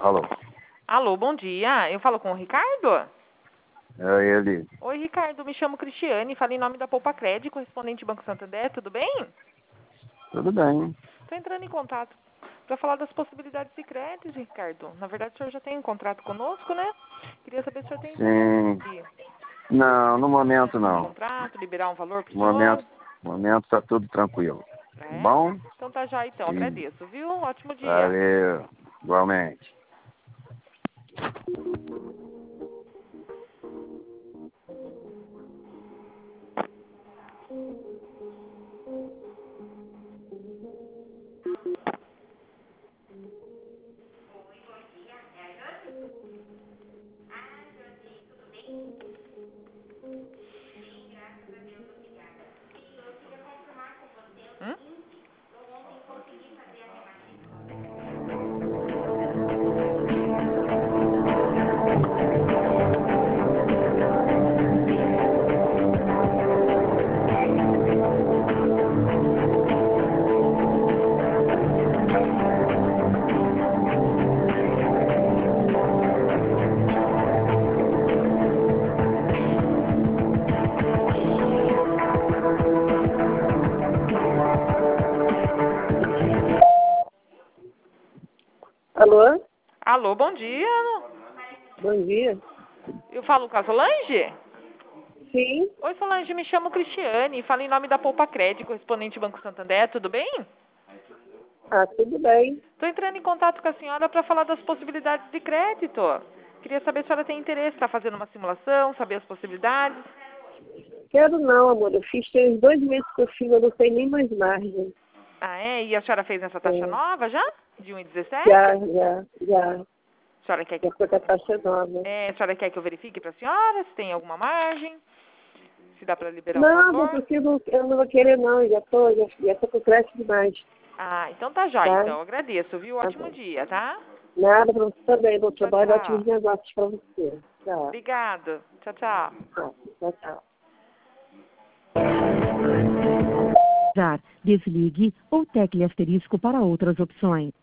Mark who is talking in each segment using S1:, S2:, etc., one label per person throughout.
S1: Alô,
S2: Alô, bom dia. Eu falo com o Ricardo?
S1: é ele.
S2: Oi, Ricardo. Me chamo Cristiane. Falo em nome da Poupa Cred, correspondente Banco Santander. Tudo bem?
S1: Tudo bem.
S2: Estou entrando em contato para falar das possibilidades de crédito, Ricardo. Na verdade, o senhor já tem um contrato conosco, né? Queria saber se o senhor tem
S1: Sim.
S2: interesse
S1: Não, no momento
S2: em
S1: não.
S2: contrato, liberar um valor para o
S1: No momento,
S2: senhor.
S1: no momento tá tudo tranquilo.
S2: É?
S1: Bom?
S2: Então tá já, então.
S1: Sim.
S2: Agradeço, viu? Ótimo dia.
S1: Valeu. Igualmente.
S2: Hum?
S3: Alô?
S2: Alô, bom dia.
S3: Bom dia.
S2: Eu falo com a Solange?
S3: Sim?
S2: Oi, Solange. Me chamo Cristiane. Falo em nome da Poupa Cred, correspondente Banco Santander. Tudo bem?
S3: Ah, tudo bem.
S2: Estou entrando em contato com a senhora para falar das possibilidades de crédito. Queria saber se a senhora tem interesse, está fazendo uma simulação, saber as possibilidades.
S3: Quero não, amor. Eu fiz, tem uns 2 meses que eu fiz, eu não sei nem mais margem.
S2: Ah, é? E a senhora fez essa taxa
S3: É.
S2: nova já? De 1,17?
S3: Já.
S2: A senhora quer que,
S3: Já foi com a taxa nova.
S2: a senhora quer que eu verifique para a senhora se tem alguma margem? Se dá para liberar o
S3: Não,
S2: valor?
S3: porque eu não vou querer não. Já tô com crédito demais.
S2: Ah, então tá já,
S3: Tá?
S2: então. Agradeço, viu?
S3: Tá
S2: Ótimo
S3: bom.
S2: dia, tá?
S3: Nada pra você também. Bom
S2: Tchau,
S3: trabalho,
S2: tchau.
S3: ótimos negócios pra você. Tchau.
S2: Obrigado. Tchau, tchau.
S3: Tchau.
S4: Desligue ou tecle asterisco para outras opções.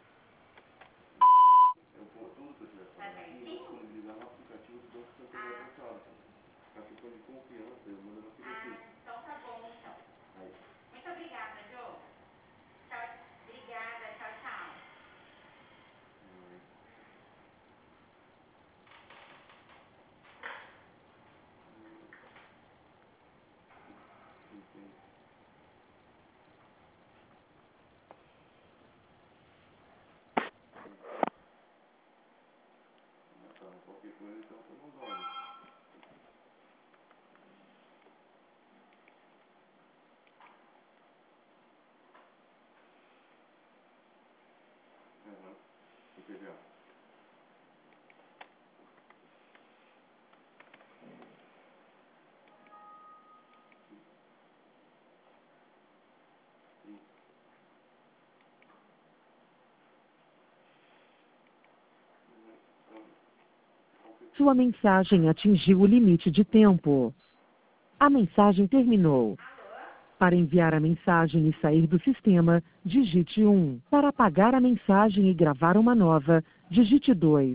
S4: Sua mensagem atingiu o limite de tempo. A mensagem terminou. Para enviar a mensagem e sair do sistema, digite 1. Para apagar a mensagem e gravar uma nova, digite 2.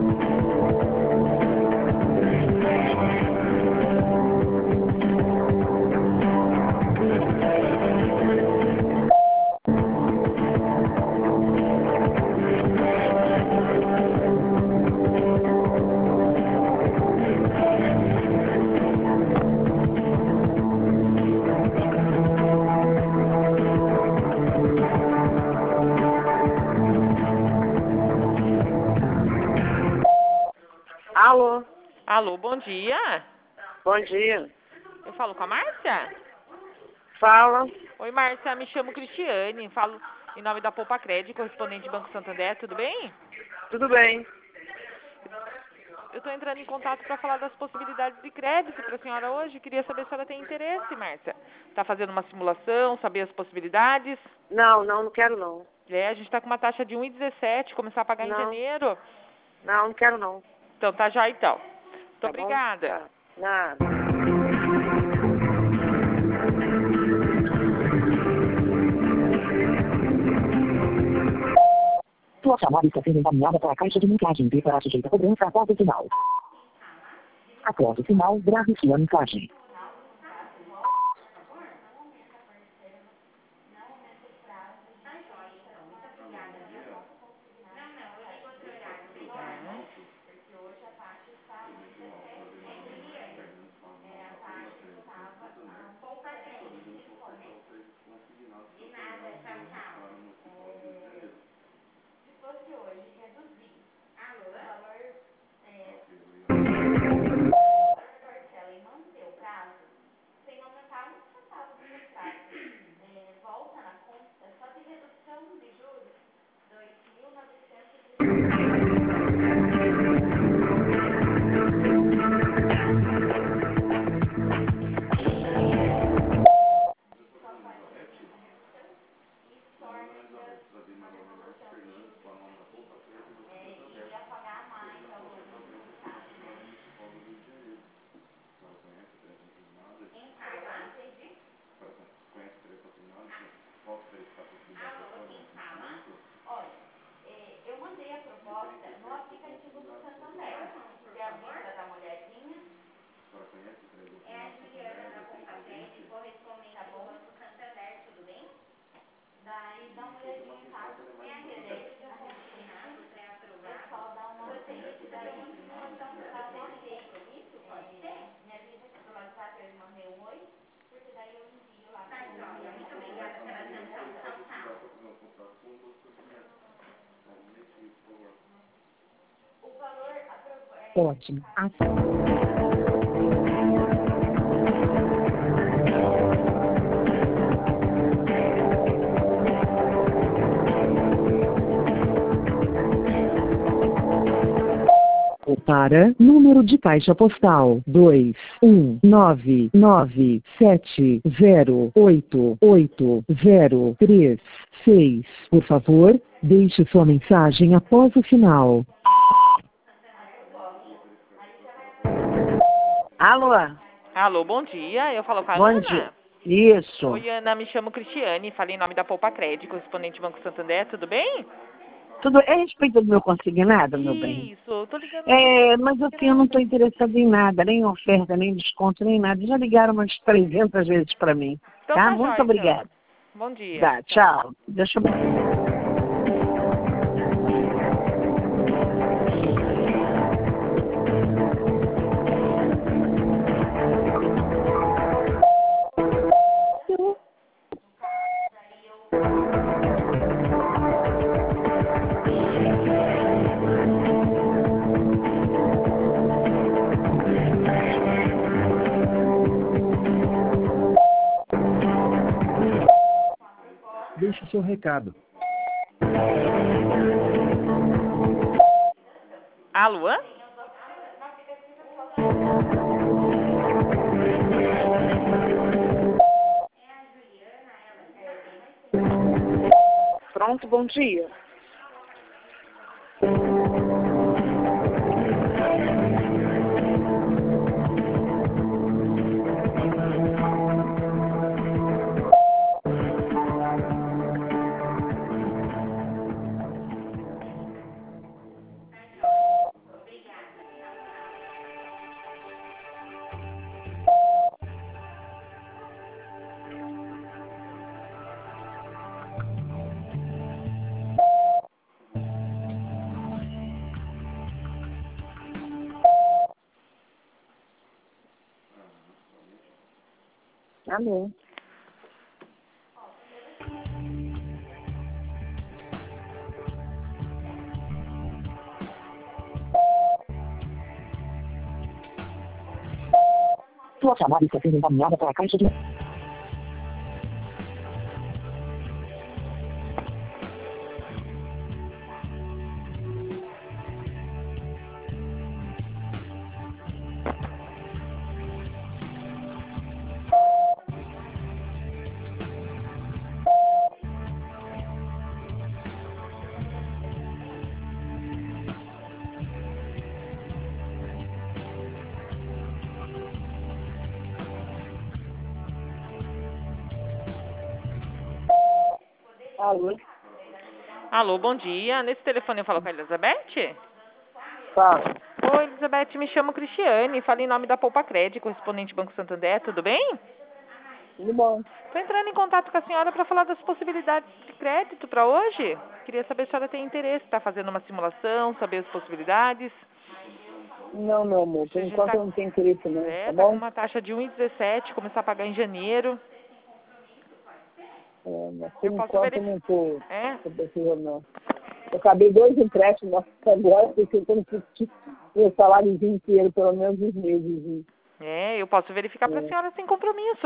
S3: Alô?
S2: Alô, bom dia.
S3: Bom dia.
S2: Eu falo com a Márcia?
S3: Fala.
S2: Oi, Márcia. Me chamo Cristiane. Falo em nome da Poupa Cred, correspondente Banco Santander. Tudo bem?
S3: Tudo bem.
S2: Eu estou entrando em contato para falar das possibilidades de crédito para a senhora hoje. Queria saber se a senhora tem interesse, Márcia. Está fazendo uma simulação, saber as possibilidades?
S3: Não quero não.
S2: A gente está com uma taxa de 1,17, começar a pagar em janeiro.
S3: Não quero não.
S2: Então tá já, então. Muito
S3: Tá
S2: obrigada.
S3: bom? Tá. Nada.
S4: Sua chamada está sendo encaminhada para a caixa de mensagem e será sujeita a cobrança após o sinal. Após o sinal, grave sua mensagem. Ótimo. Para número de caixa postal 219708803. Por favor, deixe sua mensagem após o sinal.
S3: Alô?
S2: Alô, bom dia. Eu falo com a
S3: Bom
S2: Ana.
S3: dia. Isso.
S2: Oi, Ana. Me chamo Cristiane. Falei em nome da Poupa Crédito, correspondente Banco Santander. Tudo bem?
S3: Tudo é a respeito do meu consignado, meu bem?
S2: Isso. Eu tô ligando.
S3: Mas assim, eu não estou interessada em nada, nem oferta, nem desconto, nem nada. Já ligaram umas 300 vezes para mim.
S2: Então
S3: Tá?
S2: tá
S3: Muito
S2: jóia,
S3: obrigada.
S2: então. Bom dia.
S3: Tá, tchau. Deixa eu...
S1: Deixe o seu recado.
S2: Alô?
S3: Pronto, bom dia. Alô?
S4: Sua chamada está sendo encaminhada para a caixa de...
S3: Alô?
S2: Alô, bom dia. Nesse telefone eu falo com a Elizabeth?
S3: Tá.
S2: Oi, Elizabeth, me chamo Cristiane, falo em nome da Poupa Crédito, correspondente Banco Santander, tudo bem?
S3: Tudo bom.
S2: Estou entrando em contato com a senhora para falar das possibilidades de crédito para hoje. Queria saber se a senhora tem interesse, está fazendo uma simulação, saber as possibilidades.
S3: Não, meu amor, por enquanto eu não tenho interesse não, tá
S2: Tá com
S3: bom?
S2: uma taxa de 1,17, começar a pagar em janeiro.
S3: Mas por
S2: Eu posso
S3: enquanto eu não tô
S2: É?
S3: precisando não. Eu acabei 2 empréstimos agora, porque eu tenho que meu saláriozinho inteiro, pelo menos uns meses.
S2: Eu posso verificar para a senhora sem compromisso.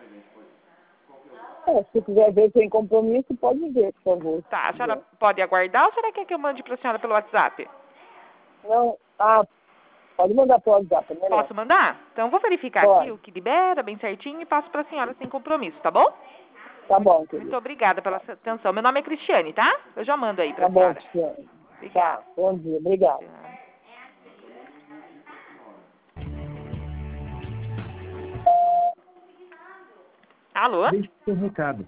S3: Se quiser ver sem compromisso, pode ver, por favor.
S2: Tá, a senhora pode aguardar ou a senhora quer que eu mande para a senhora pelo WhatsApp?
S3: Não, pode mandar pro WhatsApp, melhor.
S2: Posso mandar? Então, vou verificar
S3: Pode.
S2: aqui o que libera bem certinho e passo para a senhora sem compromisso, tá bom?
S3: Tá bom, querido.
S2: Muito obrigada pela sua atenção. Meu nome é Cristiane, tá? Eu já mando aí para
S3: Tá
S2: a
S3: bom,
S2: senhora.
S3: Cristiane.
S2: Obrigada.
S3: Tá, bom dia, obrigado.
S2: Alô?
S1: Deixe seu recado.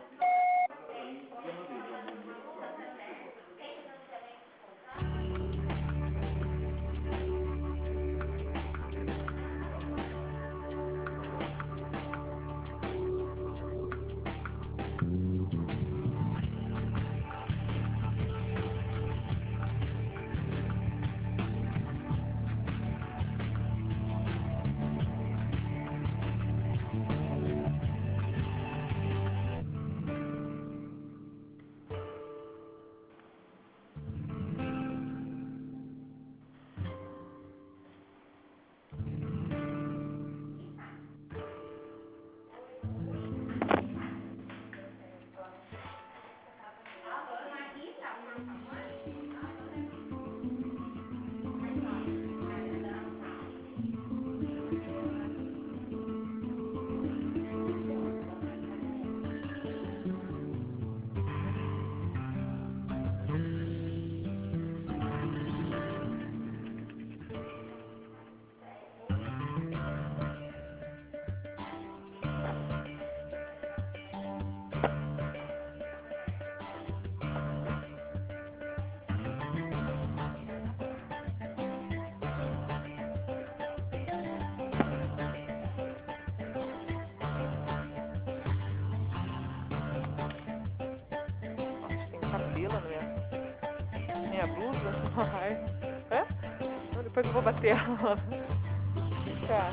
S2: Cabelo, minha blusa. Hã? Depois eu vou bater ela. Tá.